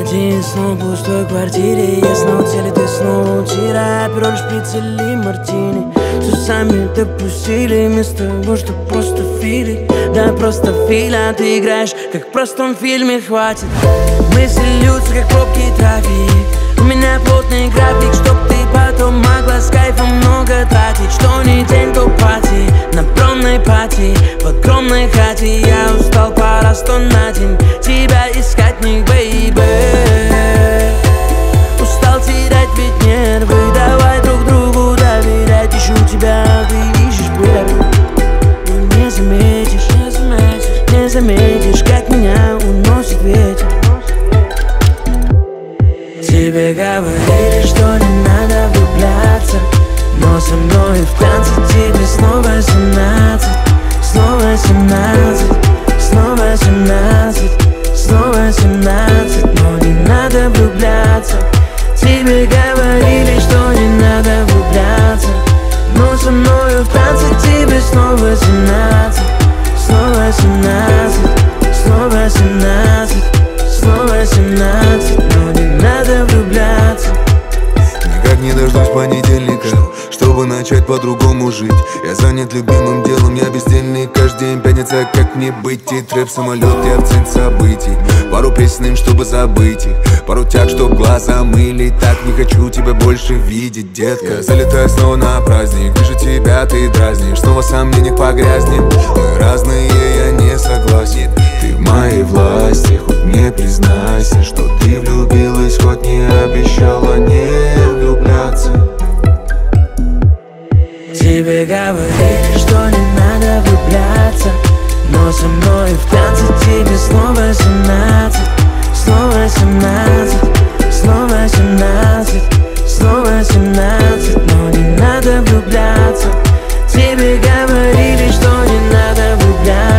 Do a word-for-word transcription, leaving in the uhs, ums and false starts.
Один снова в пустой квартире. Я снова теле, ты снова вчера. Апероль, шприц или мартини. Все сами допустили, вместо того, что просто фили. Да просто филя, ты играешь, как в простом фильме, хватит. Мысли льются, как пробки трафик. У меня плотный график, чтоб ты потом могла с кайфом много тратить. Что не день, то пати, на промной пати, в огромной хате. Я устал, пора сто на день тебя искать, не бейбэ. Устал терять ведь нервы, давай друг другу доверять. Ищу тебя, ты ищешь бэбэ. Но не заметишь, не заметишь, не заметишь, как меня уносит ветер. Тебе говорили, что не надо влюбляться, но со мной в танце тебе снова семнадцать. Снова семнадцать, снова семнадцать, снова семнадцать. Но не надо влюбляться. Тебе говорили, что не надо влюбляться, но со мной в танце тебе снова семнадцать. Снова семнадцать, снова семнадцать, снова семнадцать. Но не надо влюбляться. Никак не дождусь понедельника, чтобы начать по-другому жить. Я занят любимым делом, я бездельный каждый день. Пятница, как мне быть, и трэп, самолет, я в центре событий. Пару песен им, чтобы забыть их, пару тяг, чтоб глаза мыли. Так не хочу тебя больше видеть, детка. Я залетаю снова на праздник, вижу тебя, ты дразнишь. Снова в сомнениях погрязнем. Мы разные, я не согласен. Ты в моей власти, хоть не признайся, что ты влюбилась, хоть не обещала не влюбляться. Тебе говорили, что не надо влюбляться, но со мной в танце тебе снова семнадцать. Снова семнадцать, снова семнадцать, снова семнадцать. Но не надо влюбляться. Тебе говорили, что не надо влюбляться,